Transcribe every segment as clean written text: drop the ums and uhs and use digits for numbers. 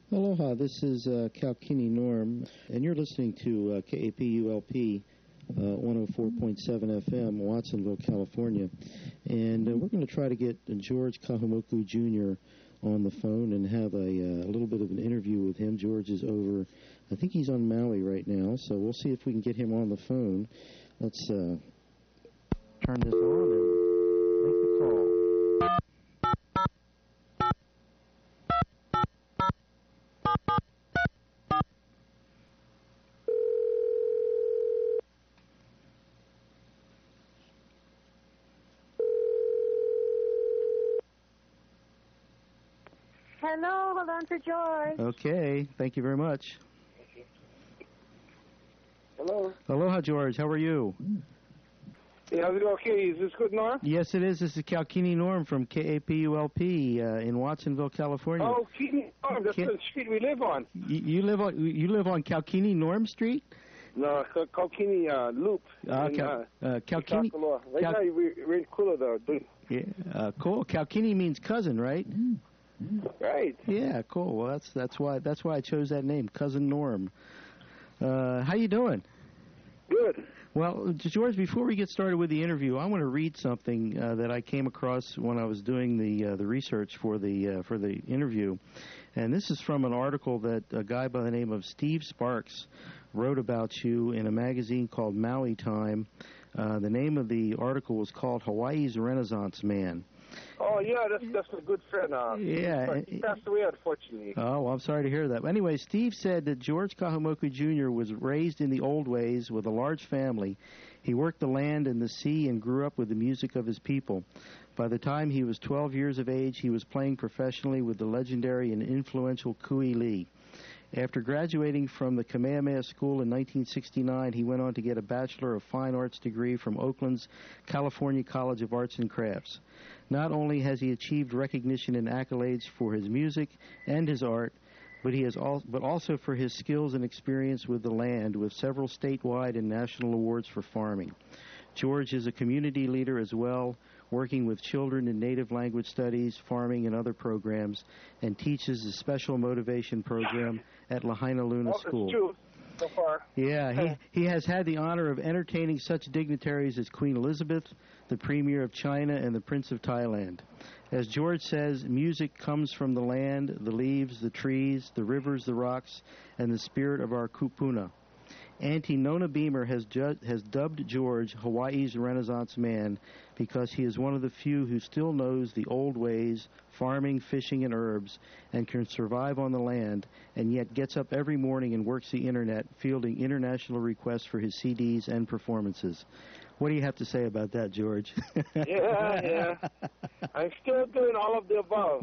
Aloha, this is Kalkini Norm, and you're listening to KAPULP 104.7 FM, Watsonville, California. And we're going to try to get George Kahumoku Jr. on the phone and have a little bit of an interview with him. George is over, I think he's on Maui right now, so we'll see if we can get him on the phone. Let's turn this on and make the call. Hello, hold on for George. Okay, thank you very much. Hello. Aloha, George. How are you? Yeah, how's it going? Okay, is this good, Norm? Yes, it is. This is Kalkini Norm from KAPULP in Watsonville, California. Oh, Kalkini Norm. That's the street we live on. You live on Kalkini Norm Street? No, Kalkini Loop. Kalkini. Right now we're in Kula, though. Yeah, cool. Kalkini means cousin, right? Right. Yeah, cool. Well, that's why I chose that name, Cousin Norm. How you doing? Good. Well, George, before we get started with the interview, I want to read something that I came across when I was doing the research for the interview, and this is from an article that a guy by the name of Steve Sparks wrote about you in a magazine called Maui Time. The name of the article was called Hawaii's Renaissance Man. Oh, yeah, that's a good friend. Yeah. He passed away, unfortunately. Oh, well, I'm sorry to hear that. Anyway, Steve said that George Kahumoku Jr. was raised in the old ways with a large family. He worked the land and the sea and grew up with the music of his people. By the time he was 12 years of age, he was playing professionally with the legendary and influential Kui Lee. After graduating from the Kamehameha School in 1969, he went on to get a Bachelor of Fine Arts degree from Oakland's California College of Arts and Crafts. Not only has he achieved recognition and accolades for his music and his art, but also for his skills and experience with the land, with several statewide and national awards for farming. George is a community leader as well, working with children in native language studies, farming, and other programs, and teaches a special motivation program at Lahaina Luna School. That's true so far. Yeah, he has had the honor of entertaining such dignitaries as Queen Elizabeth, the Premier of China, and the Prince of Thailand. As George says, music comes from the land, the leaves, the trees, the rivers, the rocks, and the spirit of our kupuna. Auntie Nona Beamer has dubbed George Hawaii's Renaissance Man because he is one of the few who still knows the old ways, farming, fishing, and herbs, and can survive on the land, and yet gets up every morning and works the Internet, fielding international requests for his CDs and performances. What do you have to say about that, George? Yeah. I'm still doing all of the above.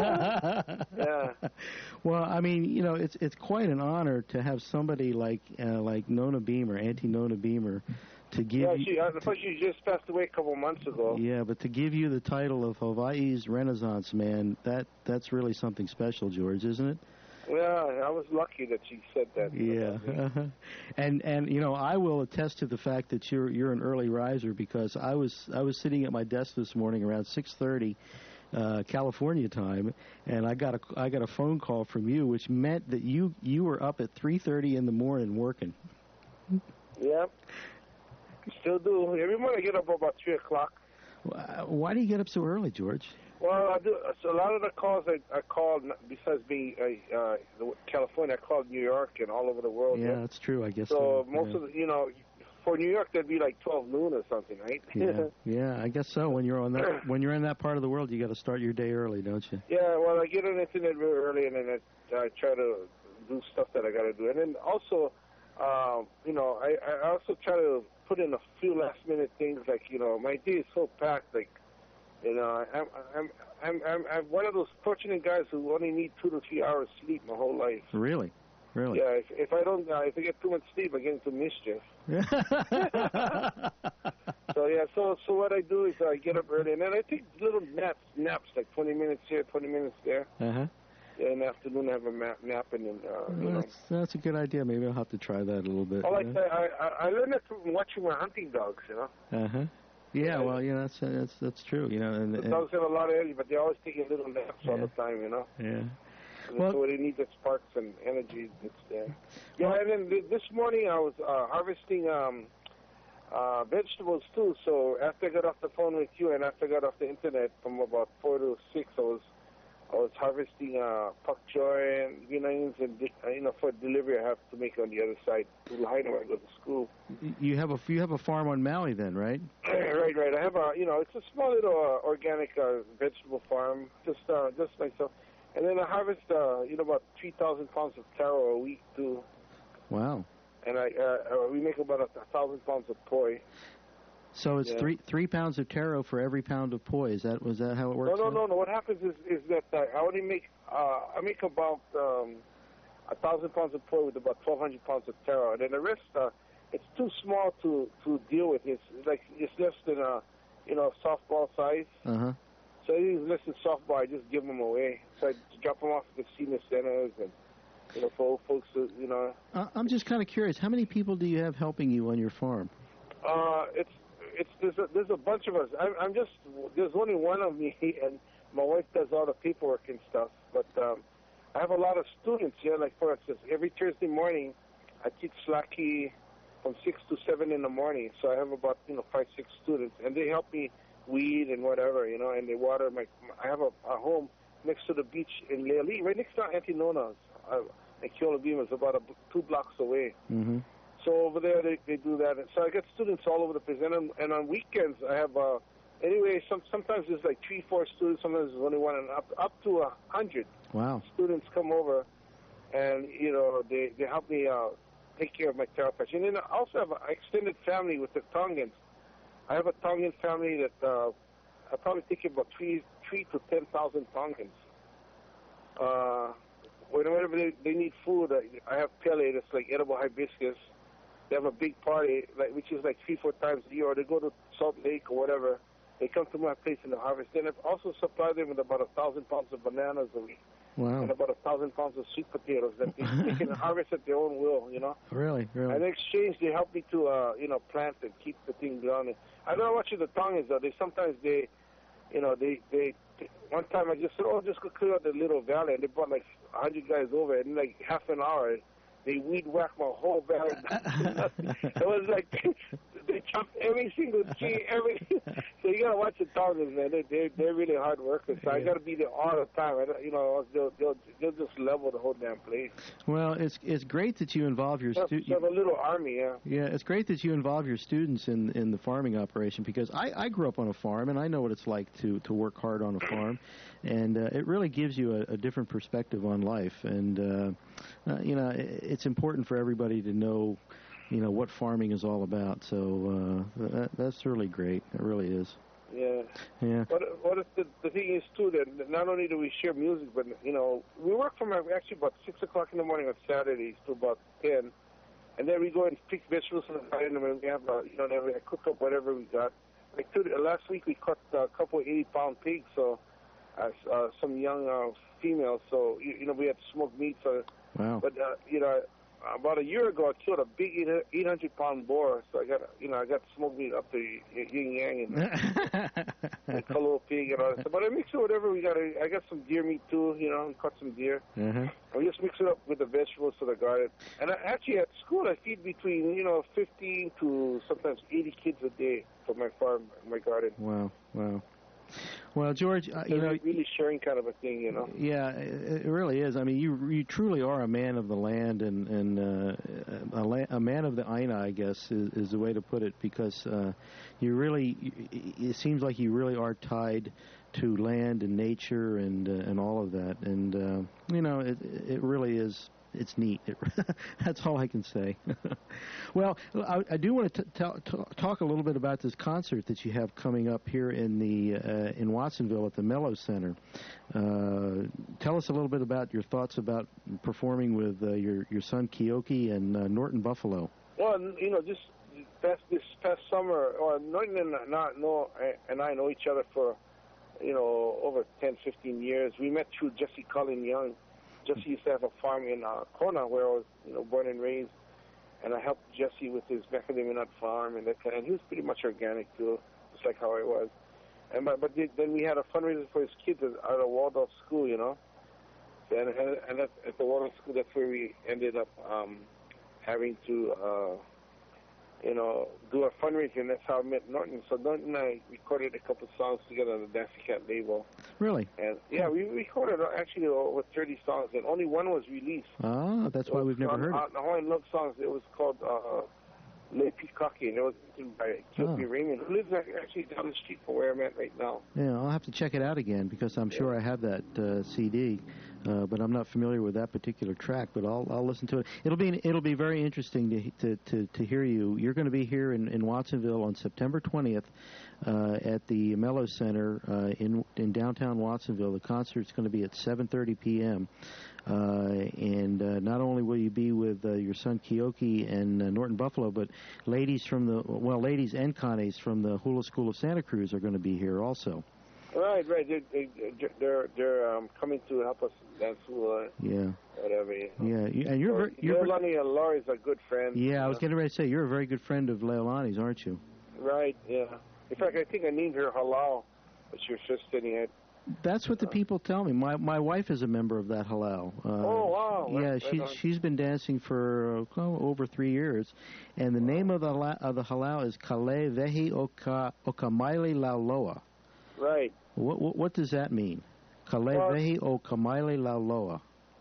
Yeah. Well, I mean, you know, it's quite an honor to have somebody like Nona Beamer, Auntie Nona Beamer, to give you... Yeah, she just passed away a couple months ago. Yeah, but to give you the title of Hawaii's Renaissance Man, that's really something special, George, isn't it? Yeah, I was lucky that she said that. Yeah, and you know, I will attest to the fact that you're an early riser, because I was sitting at my desk this morning around 6:30 California time, and I got a phone call from you, which meant that you were up at 3:30 in the morning working. Yep, still do. Every morning I get up about 3 o'clock. Why do you get up so early, George? Well, I do. So a lot of the calls I called, besides being California, I called New York and all over the world. Yeah, that's true. I guess so. Most of the, you know, for New York, that'd be like 12 noon or something, right? Yeah, I guess so. When you're in that part of the world, you got to start your day early, don't you? Yeah. Well, I get on the internet real early, and then I try to do stuff that I got to do, and then also, you know, I also try to put in a few last minute things, like, you know, my day is so packed, like. You know, I'm one of those fortunate guys who only need 2 to 3 hours sleep my whole life. Really? Yeah. If I get too much sleep, I get into mischief. So yeah. So what I do is I get up early, and then I take little naps like 20 minutes here, 20 minutes there. Yeah, in the afternoon, I have a nap, and then that's a good idea. Maybe I'll have to try that a little bit. I learned it from watching my hunting dogs. You know. Yeah, well, you know, that's true, you know. And the dogs have a lot of energy, but they're always taking little naps all the time, you know. Yeah. Well, so when they need the sparks and energy, it's there. Yeah, and then this morning I was harvesting vegetables too. So after I got off the phone with you and after I got off the internet from about 4 to 6, I was harvesting pak choy and green onions, and for delivery I have to make on the other side to Lahaina where I go to school. You have a farm on Maui then, right? Right. I have it's a small little organic vegetable farm, just myself, and then I harvest about 3,000 pounds of taro a week too. Wow. And we make about 1,000 pounds of poi. So it's 3 pounds of taro for every pound of poi. Was that how it works? No. What happens is that I only make about 1,000 pounds of poi with about 1,200 pounds of taro, and then the rest it's too small to deal with. It's less than a softball size. Uh-huh. So it's less than softball. I just give them away. So I drop them off at the senior centers and for folks to I'm just kind of curious. How many people do you have helping you on your farm? There's a bunch of us. There's only one of me, and my wife does all the paperwork and stuff. But I have a lot of students. Like for instance, every Thursday morning, I teach Slaki from 6 to 7 in the morning. So I have about 5, 6 students, and they help me weed and whatever, and they water I have a home next to the beach in Leali, right next to Antinona's. And Keola Beam is about 2 blocks away. Mm-hmm. So over there they do that. So I get students all over the place. And on weekends I have sometimes there's like 3, 4 students. Sometimes there's only one, and up to 100. Wow. Students come over, and they help me take care of my taro patch. And then I also have an extended family with the Tongans. I have a Tongan family that I probably take care of about 3 to 10,000 Tongans. Whenever they need food, I have pele, that's like edible hibiscus. They have a big party, which is like 3, 4 times a year, or they go to Salt Lake or whatever. They come to my place in the harvest. Then I also supply them with about 1,000 pounds of bananas a week. Wow. And about 1,000 pounds of sweet potatoes that they can harvest at their own will, Really? And in exchange, they help me to, plant and keep the thing going. I don't know what the Tongans are. They one time I just said, just go clear out the little valley, and they brought like 100 guys over, and in like half an hour, they weed whacked my whole valley. It was like they chopped every single tree, everything. So you gotta watch the Tongans, man. They're really hard workers. So I gotta be there all the time. They'll just level the whole damn place. Well, it's great that you involve your students. So a little army, yeah. Yeah, it's great that you involve your students in the farming operation, because I grew up on a farm and I know what it's like to work hard on a farm, and it really gives you a different perspective on life, and it's important for everybody to know what farming is all about. So that's really great. It really is. Yeah. Yeah. What the thing is too, that not only do we share music, but we work from actually about 6 o'clock in the morning on Saturdays to about 10, and then we go and pick vegetables in the garden, and we have I cook up whatever we got. Like last week we caught a couple of 80-pound pigs, so some young females. So we had smoked meat. So wow. But about a year ago, I killed a big 800-pound boar. So I got smoked meat up to yin yang and a little pig and all that. But I mix it whatever we got. I got some deer meat too. We caught some deer. Mm-hmm. And we just mix it up with the vegetables to the garden. And actually at school, I feed between 15 to sometimes 80 kids a day for my farm, my garden. Wow. Well, George, really sharing kind of a thing, Yeah, it really is. I mean, you truly are a man of the land, and a man of the Aina, I guess, is the way to put it, because it seems like you really are tied to land and nature and all of that, and it really is. It's neat. That's all I can say. Well, I do want to talk a little bit about this concert that you have coming up here in Watsonville at the Mello Center. Tell us a little bit about your thoughts about performing with your son Keoki and Norton Buffalo. Well, just this past summer, Norton and I know each other for over 10, 15 years. We met through Jesse Cullen Young. Jesse used to have a farm in Kona where I was, born and raised, and I helped Jesse with his macadamia nut farm and that kind. And he was pretty much organic too, just like how I was. And but then we had a fundraiser for his kids out of Waldorf School, And at the water school, that's where we ended up having to, do a fundraiser, and that's how I met Norton. So Norton and I recorded a couple songs together on the Dancing Cat label. Really? And yeah, we recorded actually over 30 songs, and only one was released. Ah, that's why we've never heard it. The Hawaiian Love Songs, it was called Le Pikaki, and it was written by Kilby Raymond, who lives actually down the street from where I'm at right now. Yeah, I'll have to check it out again because I'm sure I have that CD, but I'm not familiar with that particular track. But I'll listen to it. It'll be very interesting to hear you. You're going to be here in Watsonville on September 20th at the Mello Center in downtown Watsonville. The concert's going to be at 7:30 p.m. And not only will you be with your son Keoki and Norton Buffalo, but ladies and Connies from the Hula School of Santa Cruz are going to be here also. Right. They're coming to help us dance hula. Yeah. Whatever. Yeah, and you're Leilani and Laurie's a good friend. Yeah, I was getting ready to say you're a very good friend of Leilani's, aren't you? Right. Yeah. In fact, I think I named her Halal, but she was just sitting at. That's what the people tell me. My wife is a member of that halal. Oh wow! Yeah, she's been dancing for over 3 years, and the name of the halal is Kale Vehi Okamaile Lauloa. Right. What does that mean? Kale Vehi Okamaile Lauloa.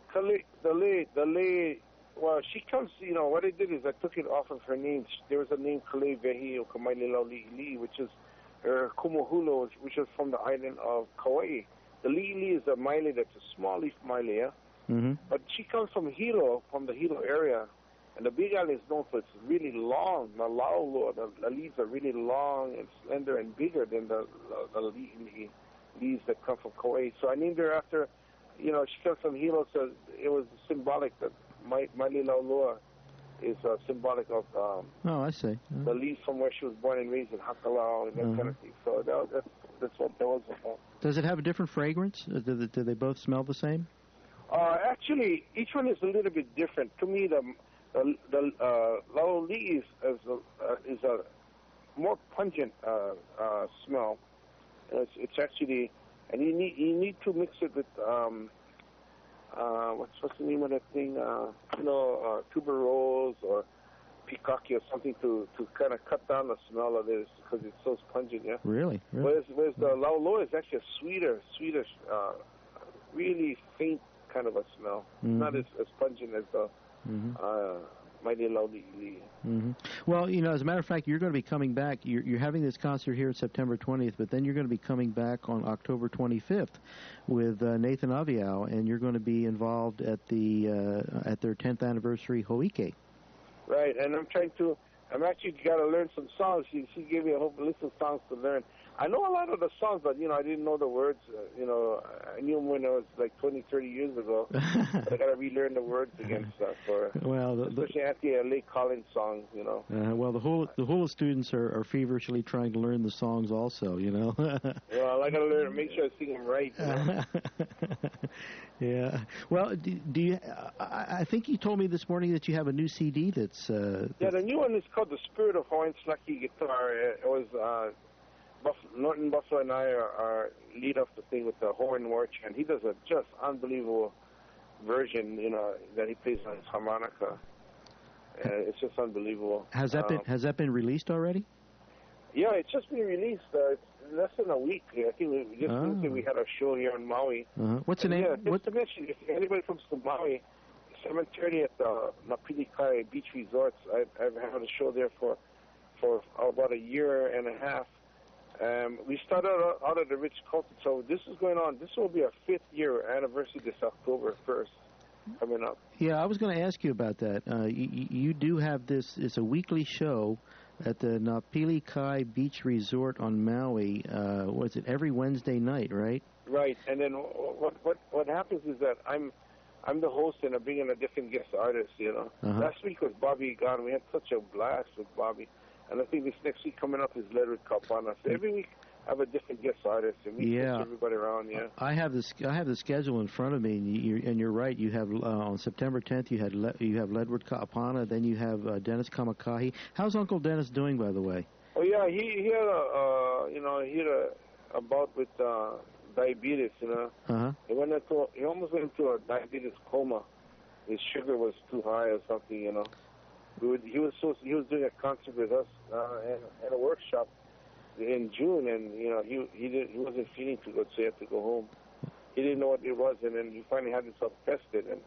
Well, she comes. What I did is I took it off of her name. There was a name Kale Vehi Okamaile Lauli, which is Kumuhulu, which is from the island of Kauai. The li'ili is a maile that's a small leaf maile, yeah? Mm-hmm. But she comes from Hilo, from the Hilo area, and the Big Island is known for its really long. The laulo, the leaves are really long and slender and bigger than the li'ili leaves that come from Kauai. So I named her after, she comes from Hilo, so it was symbolic that Maile Lauloa is symbolic of I see. The leaves from where she was born and raised in Hakalau and that kind of thing. So that's what that was about. Does it have a different fragrance? Do they both smell the same? Actually, each one is a little bit different. To me, the lauli is a more pungent smell. It's actually, and you need to mix it with what's the name of that thing? Tuberose or pikaki or something to kind of cut down the smell of this because it's so pungent, yeah? Really? Whereas the lauloa is actually a sweeter, really faint kind of a smell. Mm-hmm. Not as pungent as the Maile Lauli. Mm-hmm. Well, as a matter of fact, you're going to be coming back. You're having this concert here September 20th, but then you're going to be coming back on October 25th with Nathan Aviao, and you're going to be involved at their 10th anniversary Ho'ike. Right, and I'm actually got to learn some songs. She gave me a whole list of songs to learn. I know a lot of the songs, but, I didn't know the words. I knew them when I was like 20, 30 years ago. But I got to relearn the words again especially anti-L.A. Collins songs, Well, the hula students are feverishly trying to learn the songs also, Well, I got to learn, make sure I sing them right. Yeah. Well, do you? I think you told me this morning that you have a new CD that's. Yeah, the new one is called The Spirit of Hawaiian Slaki Guitar. It was Norton Buffalo and I are lead off the thing with the Hawaiian War Chant. He does a just unbelievable version, that he plays on his harmonica. It's just unbelievable. Has that been released already? Yeah, it's just been released. It's less than a week. I think we had a show here in Maui. What's the name? Yeah, just to mention, if anybody comes to Maui, 7:30 at the Napili Beach Resorts. I've had a show there for about a year and a half. We started out at the Rich Culture, so this is going on. This will be our 5th year anniversary this October 1st coming up. Yeah, I was going to ask you about that. You do have this. It's a weekly show at the Napili Kai Beach Resort on Maui. Was it every Wednesday night, right? Right, and then what happens is that I'm the host and I bring in a different guest artist. Last week was Bobby Egan. We had such a blast with Bobby. And I think this next week coming up is Ledward Kapana. So every week I have a different guest artist, and we push everybody around. Yeah. I have the schedule in front of me, and you're right. You have on September 10th you have Ledward Kapana, then you have Dennis Kamakahi. How's Uncle Dennis doing, by the way? Oh yeah, he had a bout with diabetes, Uh-huh. He almost went into a diabetes coma. His sugar was too high or something, He was doing a concert with us at a workshop in June, and he wasn't feeling too good, so he had to go home. He didn't know what it was, and then he finally had himself tested, and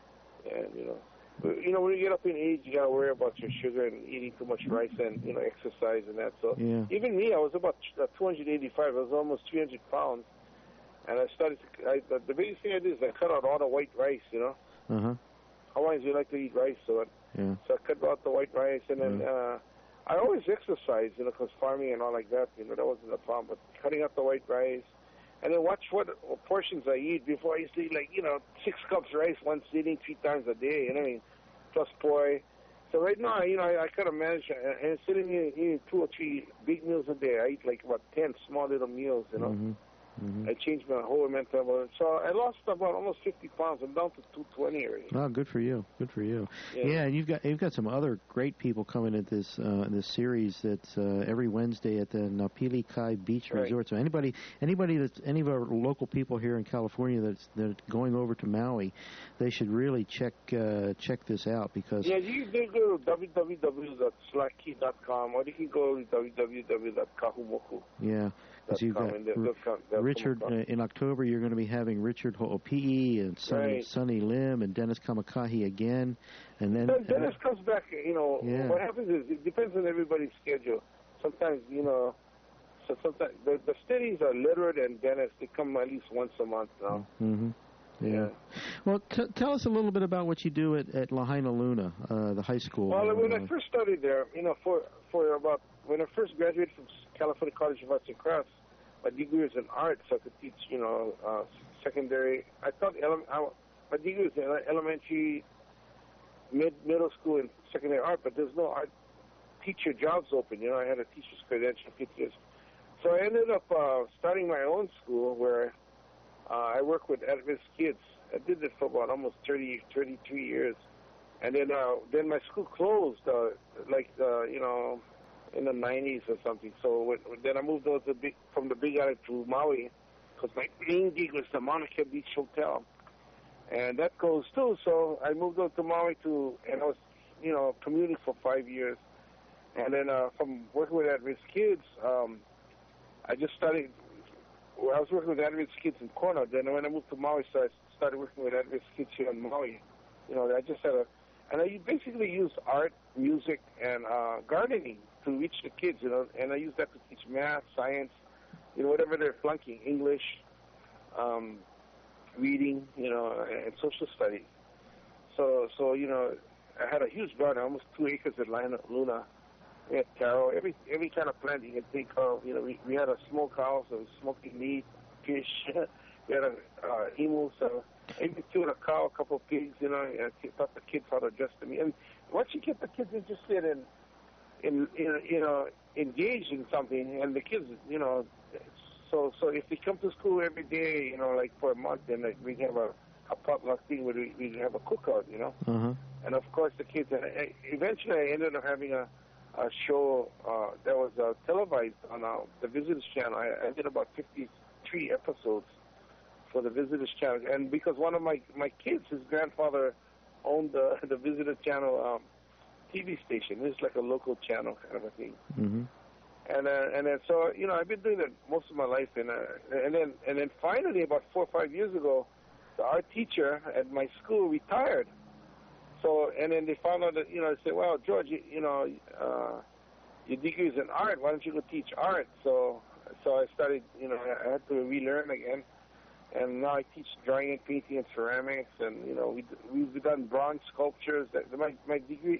when you get up in age, you gotta worry about your sugar and eating too much rice and exercise and that. So even me, I was about 285. I was almost 300 pounds, and I started. The biggest thing I did is I cut out all the white rice. Uh-huh. Hawaiians, we like to eat rice, so I cut out the white rice, and then I always exercise, because farming and all like that, that wasn't a problem. But cutting out the white rice, and then watch what portions I eat. Before I used to eat 6 cups rice, one sitting 3 times a day, plus poi. So right now, I kind of manage, and sitting here eating 2 or 3 big meals a day. I eat about 10 small little meals, Mm-hmm. Mm-hmm. I changed my whole mental. So I lost about almost 50 pounds. I'm down to 220 already. Oh, good for you. Good for you. Yeah, and you've got some other great people coming at this series that's every Wednesday at the Napili Kai Beach Resort. So anybody that's any of our local people here in California that's going over to Maui, they should really check this out because you can go to www.slackkey.com, or you can go to www.kahumoku. Yeah. Because you've got Richard in October. You're going to be having Richard Ho'opi'i and Sonny Lim and Dennis Kamakahi again, and then Dennis comes back. What happens is it depends on everybody's schedule. Sometimes so sometimes the steadies are Literate and Dennis. They come at least once a month now. Mm-hmm. Yeah. Well, tell us a little bit about what you do at Lahaina Luna, the high school. Well, when I first started there, for about when I first graduated from California College of Arts and Crafts, my degree was in art, so I could teach, secondary. I thought my degree was in elementary, middle school, and secondary art, but there's no art teacher jobs open. I had a teacher's credential, so I ended up starting my own school where I work with at-risk kids. I did this for about almost 33 years, and then my school closed, in the 90s or something. So then I moved over from the Big Island to Maui, because my main gig was the Mauna Kea Beach Hotel, and that closed too. So I moved over to Maui and I was, commuting for 5 years, and then from working with at-risk kids, I just started. I was working with at-risk kids in Kona. Then when I moved to Maui, so I started working with at-risk kids here in Maui. I just had and I basically used art, music, and gardening to reach the kids, and I use that to teach math, science, whatever they're flunking, English, reading, and social studies. So I had a huge garden, almost 2 acres at Lahaina Luna. We had taro, every kind of plant you can think of. We had a smokehouse, so smoking meat, fish. We had a emu, so maybe killed a cow, a couple of pigs. I taught the kids how to adjust the meat. And once you get the kids interested in engaged in something, and the kids, so if they come to school every day, like for a month, then we have a potluck thing where we have a cookout, Uh-huh. And of course the kids. And eventually, I ended up having a show that was televised on the Visitors Channel. I did about 53 episodes for the Visitors Channel, and because one of my kids, his grandfather owned the Visitor Channel TV station. It's like a local channel kind of a thing. Mm-hmm. And then so I've been doing that most of my life, and then finally about 4 or 5 years ago, the art teacher at my school retired. So and then they found out that they said, well, George, your degree is in art. Why don't you go teach art? So I started. I had to relearn again. And now I teach drawing and painting and ceramics, and we've done bronze sculptures. My degree,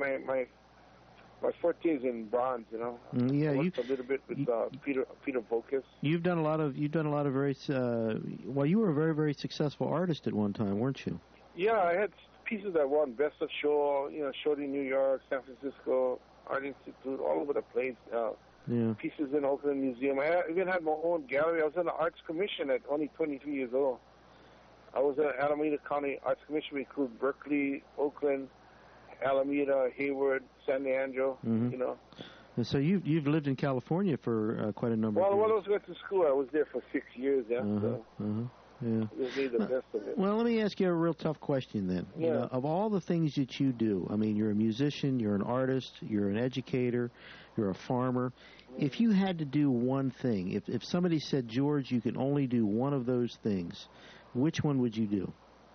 my forte is in bronze. Yeah, I worked a little bit with Peter Vokas. You've done a lot of very. You were a very, very successful artist at one time, weren't you? Yeah, I had pieces that won Best of Show. Showed in New York, San Francisco, Art Institute, all over the place. Pieces in Oakland Museum. I even had my own gallery. I was in the Arts Commission at only 23 years old. I was in the Alameda County Arts Commission. We include Berkeley, Oakland, Alameda, Hayward, San Leandro. Mm-hmm. So you've lived in California for quite a number of years. Well, when I was going to school, I was there for 6 years. Yeah. Yeah. Just made the best of it. Well, let me ask you a real tough question then. Yeah. You know, of all the things that you do, I mean, you're a musician, you're an artist, you're an educator, you're a farmer. If you had to do one thing, if somebody said, George, you can only do one of those things, which one would you do?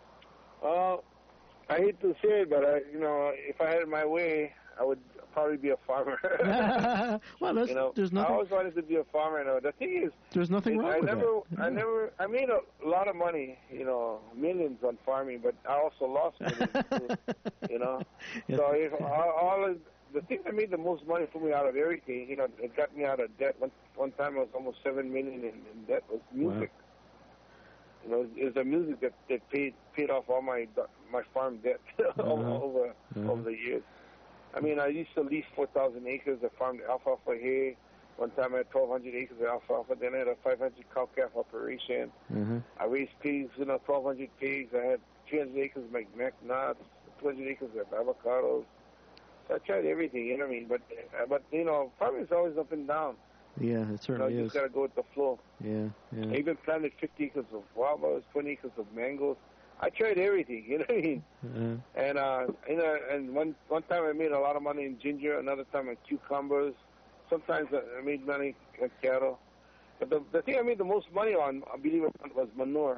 I hate to say it, but if I had it my way, I would probably be a farmer. Well, there's nothing. I always wanted to be a farmer. The thing is, there's nothing wrong with that. I made a lot of money, millions on farming, but I also lost millions too, Yeah. So if the thing that made the most money for me out of everything, it got me out of debt. One time I was almost $7 million in debt was music. Wow. It was the music that paid off all my farm debt over the years. I mean, I used to lease 4,000 acres. I farmed alfalfa hay. One time I had 1,200 acres of alfalfa. Then I had a 500 cow-calf operation. I raised pigs, 1,200 pigs. I had 300 acres of nuts, 200 acres of avocados. So I tried everything, you know what I mean? But farming is always up and down. Yeah, it certainly you is. just got to go with the flow. Yeah. I even planted 50 acres of guavas, 20 acres of mangoes. I tried everything, you know what I mean? And one time I made a lot of money in ginger, another time in cucumbers. Sometimes I made money on cattle. But the thing I made the most money on, believe it or not, was manure.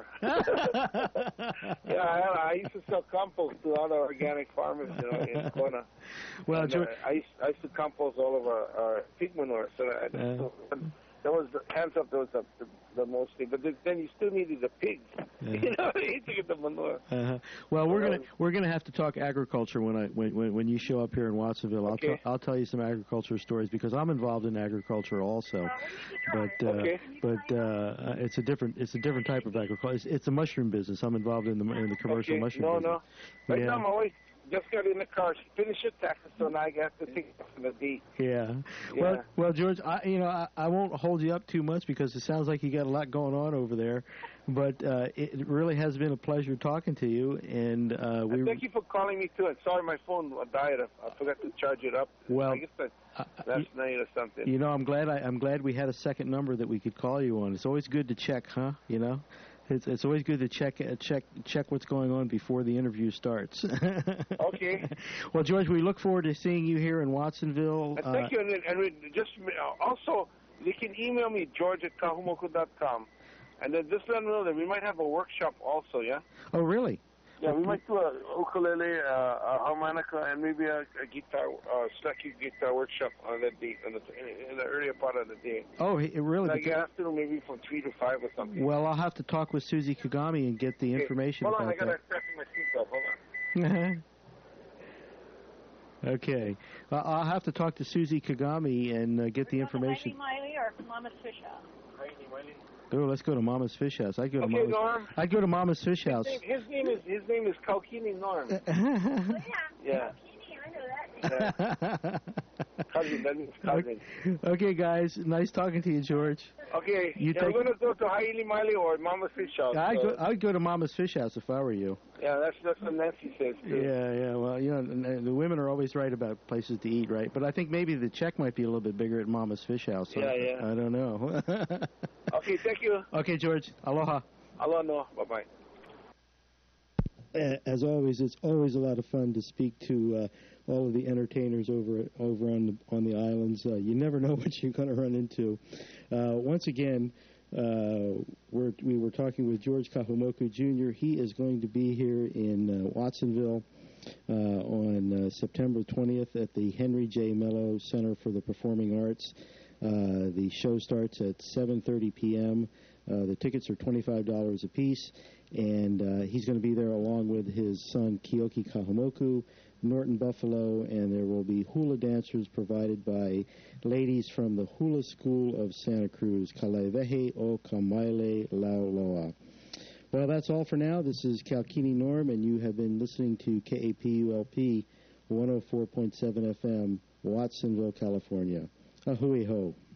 I used to sell compost to other organic farmers, in Kona. Well, and, I used to compost all of our pig manure. So that was hands up. That was the most thing. But then you still needed the pigs. You need to get the manure. Well, we're gonna have to talk agriculture when you show up here in Watsonville. Okay. I'll tell you some agriculture stories because I'm involved in agriculture also. But it's a different type of agriculture. It's a mushroom business. I'm involved in the commercial mushroom business. Right now, my wife just got in the car. She finished her taxes, so now I got to take it from the date. Yeah. Well, George, I won't hold you up too much because it sounds like you got a lot going on over there. But it really has been a pleasure talking to you, and thank you for calling me too. And sorry, my phone died. I forgot to charge it up. Well, I guess last night or something. I'm glad we had a second number that we could call you on. It's always good to check, huh? It's always good to check what's going on before the interview starts. Okay. Well, George, we look forward to seeing you here in Watsonville. Thank you. And just also, you can email me, george@kahumoku.com. And then just let me know that we might have a workshop also, yeah? Oh, really? Yeah, we might do a ukulele, a harmonica, and maybe a guitar, slacky guitar workshop on that day, in the earlier part of the day. Oh, it really? Like afternoon, maybe from 3 to 5 or something. Well, I'll have to talk with Susie Kagami and get the information about that. Hold on, I got to fasten my seatbelt. Hold on. Okay. I'll have to talk to Susie Kagami and get the information. Heidi Miley or Mama's Fish House? Heidi Miley. Oh, let's go to Mama's Fish House. I'd go to Mama's Fish House. His name is Kaukini Norm. Yeah. Kaukini, I know that. Cousin, that means cousin. Okay, guys. Nice talking to you, George. Okay. We're going to go to Haile Miley or Mama's Fish House. I'd go to Mama's Fish House if I were you. Yeah, that's what Nancy says, too. Yeah. Well, the women are always right about places to eat, right? But I think maybe the check might be a little bit bigger at Mama's Fish House. Yeah. I don't know. Okay, thank you. Okay, George. Aloha. Aloha. Bye-bye. As always, it's always a lot of fun to speak to all of the entertainers over on the islands. You never know what you're going to run into. Once again, we were talking with George Kahumoku Jr. He is going to be here in Watsonville on September 20th at the Henry J. Mello Center for the Performing Arts. The show starts at 7:30 p.m. The tickets are $25 a piece, and he's going to be there along with his son Kiyoki Kahumoku, Norton Buffalo, and there will be hula dancers provided by ladies from the Hula School of Santa Cruz, Kalevehe o Kamaile Lauloa. Well, that's all for now. This is Kaukini Norm, and you have been listening to KAPULP 104.7 FM, Watsonville, California. Ahui ho.